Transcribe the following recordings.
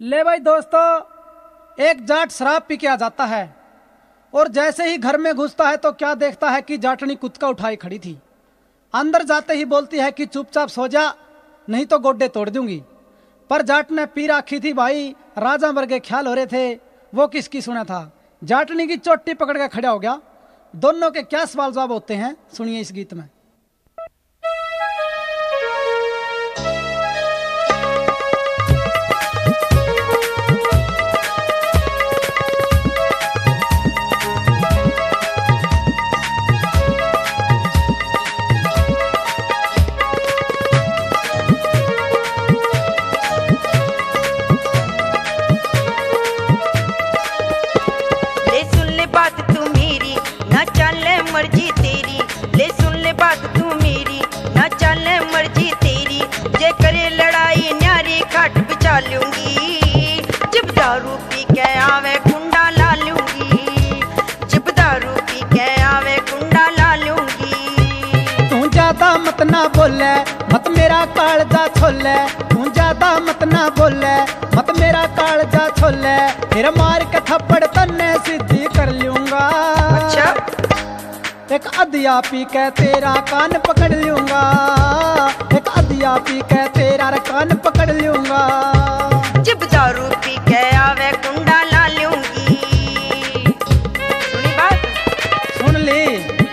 ले भाई दोस्तों, एक जाट शराब पी के आ जाता है और जैसे ही घर में घुसता है तो क्या देखता है कि जाटनी कुत्ता उठाई खड़ी थी। अंदर जाते ही बोलती है कि चुपचाप सो जा, नहीं तो गोड्डे तोड़ दूंगी। पर जाट ने पी रखी थी भाई, राजा वर्गे ख्याल हो रहे थे, वो किसकी सुना था। जाटनी की चोटी पकड़ के खड़ा हो गया। दोनों के क्या सवाल जवाब होते हैं सुनिए इस गीत में। मर्जी तेरी, ले सुन ले बात तू मेरी, ना चले मर्जी तेरी। जे करे लड़ाई न्यारी खाट बिछा लूंगी, जब दारू पी के आवे कुंडा ला लूंगी, जब दारू पी के आवे कुंडा ला लूंगी। तू ज्यादा मत ना बोले, मत मेरा कालजा छोले, तू ज्यादा मत ना बोले, मत मेरा कालजा छोले, फिर मार के थप्पड़ तन्ने सीधी कर लूंगा। अच्छा, एक अधिया पी के तेरा कान पकड़ लूंगा, एक अधिया पी के तेरा कान पकड़ लूंगा, जब दारू पी के आवे कुंडा ला लूंगी। सुनी बात? सुन ली।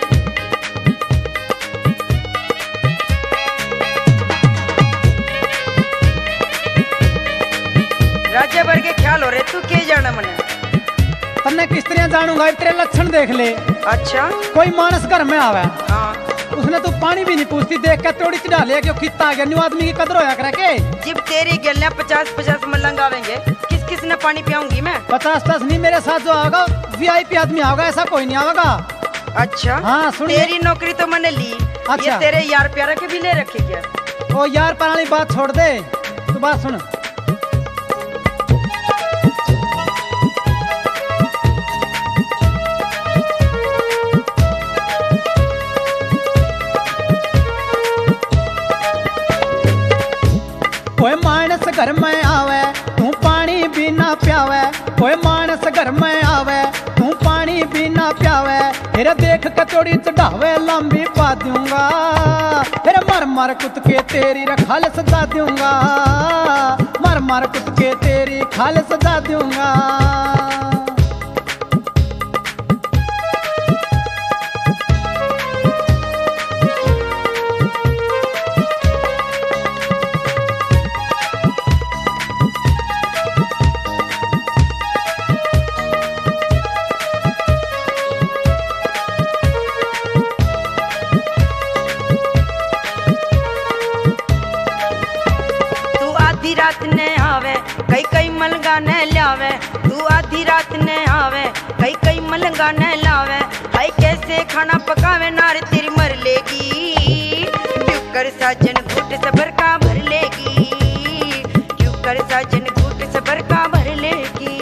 राजा वर्गे ख्याल हो रहे, तू के जाना मने? तन्ने किस तरह जानूंगा, तेरे लक्षण देख ले। अच्छा, कोई मानस घर में आवे, हाँ, उसने तू पानी भी नहीं पूछती, देख के तोड़ी चढ़ा लिया क्यों खिता आ गया। न्यू आदमी की कदर होया करे के। जब तेरी गलियां 50-50 मलंग आवेंगे, किस किस ने पानी पियाऊंगी मैं? 50 नहीं, मेरे साथ जो आएगा VIP आदमी आएगा, ऐसा कोई नहीं आएगा। अच्छा, हाँ सुन। तेरी नौकरी तो मैंने ली। अच्छा, ये तेरे यार प्यारा के भी ले रखे क्या? ओ यार पुरानी बात छोड़ दे, तू बात सुन। कोई मानस घर में आवे, तू पानी भी ना प्यावे, कोई मानस घर में आवे, तू पानी भी ना प्यावे, फिर देख के थोड़ी चढ़ावे लंबी पा दूंगा, फिर मर मर कुत के तेरी खाल सजा दूंगा, मर मर कुत के तेरी खाल सजा दूंगा। रात ने आवे कई कई मलंगा ने लावे, तू आधी रात ने आवे कई कई मलंगा ने लावे, हाय कैसे खाना पकावे नार तेरी मर लेगी, क्यों कर साजन घूट सबर का भर लेगी, क्यों कर साजन घूट सबर का भर लेगी।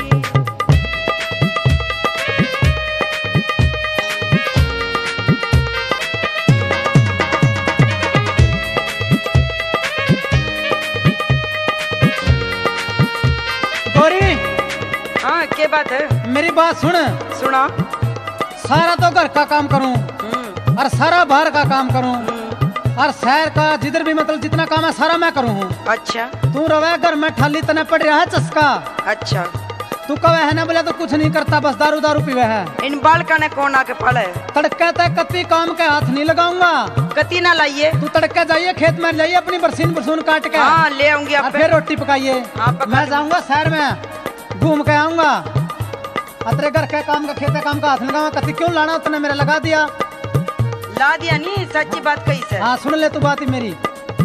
हाँ, क्या बात है? मेरी बात सुन। सुना। सारा तो घर का काम करूं और सारा बाहर का काम करूं और शहर का जिधर भी मतलब जितना काम है सारा मैं करूं। अच्छा, तू रवे घर में ठाली तने पड़ रहा है चस्का। अच्छा, तू कवे है ना बोले तो कुछ नहीं करता, बस दारू दारू पीवे है। इन बालका ने कौन आके पाला है? तड़के तक कति काम के हाथ नहीं लगाऊंगा। कति ना लाइए, तू तड़के जाइए खेत में जाइए अपनी बरसीन बरसून काट के। हाँ, ले आऊंगी आप। फिर रोटी पकाइए। मैं जाऊंगा शहर में घूम के आऊंगा, अतरे घर के काम का खेत काम का हाथ लगाऊंगा। कति क्यों लाना उतने मेरे लगा दिया। ला दिया नहीं, सच्ची बात कही से। हाँ सुन ले तू बात ही मेरी।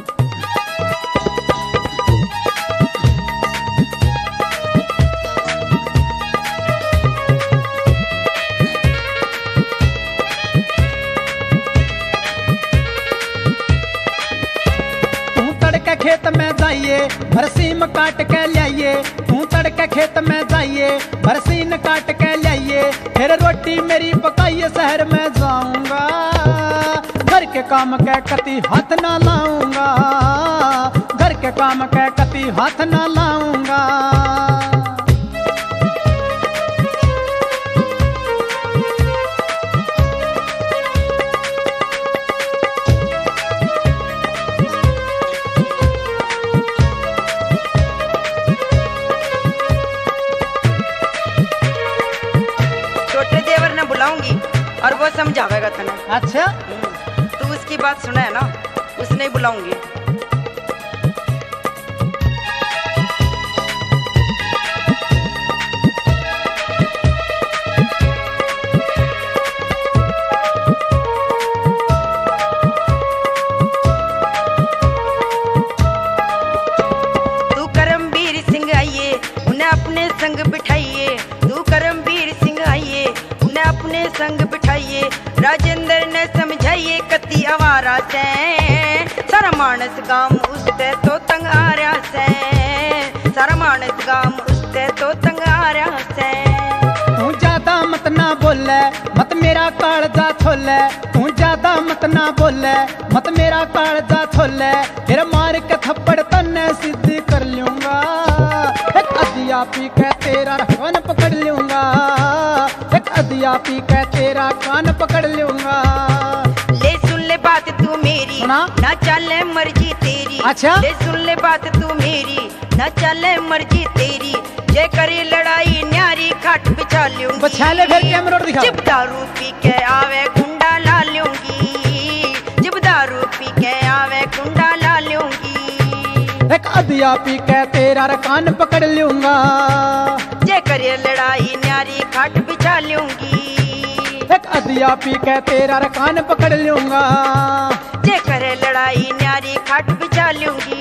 खेत में जाइए बरसीन काट के लाइए, तू तड़के खेत में जाइए बरसीन काट के लाइए, फिर रोटी मेरी पकाइए शहर में जाऊंगा, घर के काम के कति हाथ ना लाऊंगा, घर के काम के कति हाथ ना लाऊंगा। और वो समझावेगा तने। अच्छा तू उसकी बात सुना है ना, उसने ही बुलाऊंगी। तू करमवीर सिंह आइए उन्हें अपने संग बिठाइए, तू करमवीर सिंह आइए उन्हें अपने संग बिठाइए। राजेंद्र ने समझाइए कति आवारा से, सारा मानस गाम उससे तो तंग आ रहा से, सारा मानस गाम उससे तो तंग आ रहा से। तू ज्यादा मत ना बोले, मत मेरा कालजा छोले, तू ज्यादा मत ना बोले, मत मेरा कालजा छोले, फिर मार के थप्पड़ तन्ने सीधी कर लूंगा, एक अदिया पी के तेरा कान पकड़ लूंगा, एक अदिया पी के तेरा कान पकड़ लूंगा। ले सुन ले बात तू मेरी, सुना? ना चले मर्जी तेरी। अच्छा? ले सुन ले बात तू मेरी, ना चले मर्जी तेरी, जे करे लड़ाई न्यारी खाट बिछा लूंगी। बछा ले फिर कैमरा दिखा। जब दारू पी के आवे गुंडा ला लूंगी, जब दारू पी के आवे गुंडा ला लूंगी। एक अदिया पी के तेरा कान पकड़ लूंगा, जे करे लड़ाई न्यारी खाट बिछा लूंगी। एक अदिया पी के तेरा कान पकड़ लूंगा, जे करे लड़ाई न्यारी खाट बिछा लूंगी।